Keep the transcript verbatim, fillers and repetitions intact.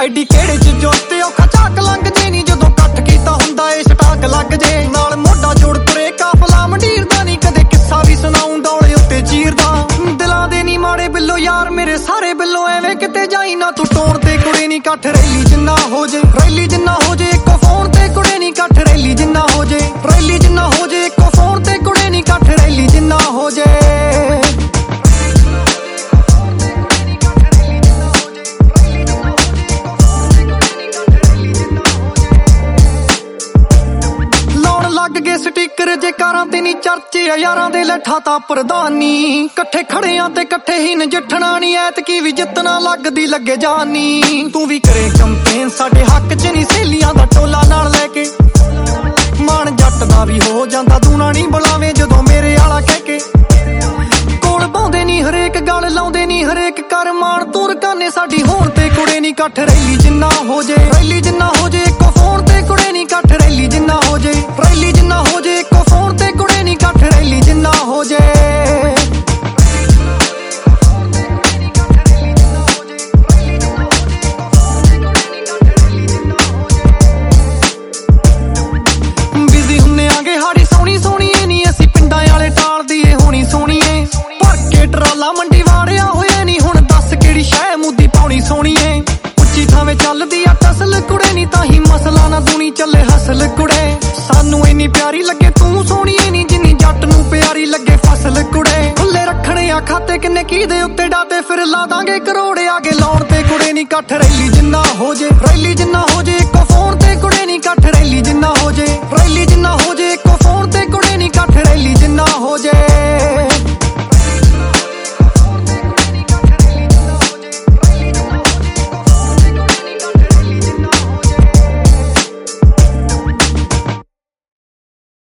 ਐਡੀ ਕਿਹੜੇ ਚੀਜ਼ੋਂ ਤੇ ਔਖਾ ਝਾਕ ਲੰਘ ਜੇ ਨੀ ਜਦੋਂ ਕੱਟ ਕੀਤਾ ਹੁੰਦਾ ਏ ਸਟਾਕ ਲੱਗ ਜੇ ਨਾਲ ਮੋਢਾ ਜੋੜ ਤੁਰੇ ਕਾਫਲਾ ਮੰਡੀਰ ਦਾ ਨੀ ਕਦੇ ਕਿੱਸਾ ਵੀ ਸੁਣਾਉਂ ਡੋਲੇ ਉੱਤੇ ਚੀਰਦਾ ਦਿਲਾਂ ਦੇ ਨੀ ਮਾੜੇ ਬਿੱਲੋ ਯਾਰ ਮੇਰੇ ਸਾਰੇ ਬਿੱਲੋ ਐਵੇਂ ਕਿਤੇ ਜਾਈ ਨਾ ਤੂੰ ਟੋਣ ਤੇ ਕੁੜੇ ਨੀ ਕੱਠ ਰੈਲੀ ਜਿੰਨਾ ਹੋ ਜੇ ਰੈਲੀ ਜਿੰਨਾ ਹੋ ਜੇ ਇੱਕੋ ਫੋਨ ਤੇ ਕੁੜੇ ਨੀ ਕੱਠ ਰੈਲੀ ਜਿੰਨਾ ਹੋ ਜੇ ਰੈਲੀ ਜਿੰਨਾ ਹੋ ਜੇ ਇੱਕੋ ਫੋਨ ਤੇ ਕੁੜੇ ਨੀ ਕੱਠ ਰੈਲੀ ਜਿੰਨਾ ਹੋ ਜੇ ਲੱਗ ਗਏ ਸਟicker ਜੇ ਕਾਰਾਂ ਤੇ ਨੀ ਚਰਚੇ ਯਾਰਾਂ ਦੇ ਲੈਠਾ ਤਾਂ ਪ੍ਰਧਾਨੀ ਇਕੱਠੇ ਖੜਿਆਂ ਤੇ ਇਕੱਠੇ ਹੀ ਨਜਿੱਠਣਾ ਨੀ ਐਤਕੀ ਵੀ ਜਿੱਤਣਾ ਲੱਗਦੀ ਲੱਗੇ ਜਾਨੀ ਤੂੰ ਵੀ ਕਰੇ ਕੰਪੇਨ ਸਾਡੇ ਹੱਕ ਚ ਨੀ ਸਹੇਲੀਆਂ ਦਾ ਟੋਲਾ ਨਾਲ ਲੈ ਕੇ ਮਾਣ ਜੱਟ ਦਾ ਵੀ ਹੋ ਜਾਂਦਾ ਦੂਣਾ ਨੀ ਬੁਲਾਵੇਂ ਜਦੋਂ ਮੇਰੇ ਆਲਾ ਕਹਿ ਕੇ ਕੋਲ ਪਾਉਂਦੇ ਨੀ ਹਰੇਕ ਗੱਲ ਲਾਉਂਦੇ ਨੀ ਹਰੇਕ ਕਰ ਮਾਣ ਤੂੰ ਰਕਾਨੇ ਸਾਡੀ ਹੋਣ ਤੇ ਕੁੜੇ ਨੀ ਕੱਠ ਰੈਲੀ ਜਿੰਨਾ ਹੋ ਜੇ ਰੈਲੀ ਜਿੰਨਾ ਹੋ ਜੇ ਇੱਕੋ ਫੋਨ ਤੇ ਕੁੜੇ ਨੀ ਕੱਠ ਰੈਲੀ ਜਿੰਨਾ ਹੋ ਜੇ ਰੈਲੀ ਜਿੰਨਾ ਹੋ ਜੇ ਇੱਕੋ ਫੋਨ ਤੇ ਕੁੜੇ ਨੀ ਕੱਠ ਰੈਲੀ ਜਿੰਨਾ ਹੋ ਜੇ ਬਿਜ਼ੀ ਹੁੰਨੇ ਆਂਗੇ ਹਾੜੀ ਸੋਹਣੀ ਸੋਹਣੀਏ ਨੀ ਅਸੀਂ ਪਿੰਡਾਂ ਵਾਲੇ ਟਾਲਦੀ ਏ ਹੋਣੀ ਸੋਹਣੀਏ ਭਰ ਕੇ ਟਰਾਲਾ ਮੰਡੀ ਵਾੜਿਆ ਹੋਇਆ ਨੀ ਹੁਣ ਦੱਸ ਕਿਹੜੀ ਸ਼ੈ ਮੁੱਦੀ ਪਾਉਣੀ ਸੋਹਣੀਏ ਉੱਚੀ ਥਾਵੇਂ ਚੱਲਦੀ ਆ ਟਸਲ ਕੁੜੇ ਨੀ ਤਾਂ ਹੀ ਮਸਲਾ ਨਾ ਦੂਣੀ ਚੱਲੇ ਹਸਲ ਕੁੜੇ ਸਾਨੂੰ ਇੰਨੀ ਪਿਆਰੀ ਲੱਗੇ ਤੂੰ ਸੋਹਣੀ ਨੀ ਜਿੰਨੀ ਜੱਟ ਨੂੰ ਪਿਆਰੀ ਲੱਗੇ ਫਸਲ ਕੁੜੇ ਖੁੱਲੇ ਰੱਖਣੇ ਆ ਖਾਤੇ ਕਿੰਨੇ ਕੀ ਦੇ ਉੱਤੇ ਡਾਤੇ ਫਿਰ ਲਾ ਦਾਂਗੇ ਕਰੋੜ ਆਗੇ ਲਾਉਣ ਤੇ ਕੁੜੇ ਨੀ ਕੱਠ ਰੈਲੀ ਜਿੰਨਾ ਹੋ ਜੇ ਰੈਲੀ ਜਿੰਨਾ ਹੋ ਜੇ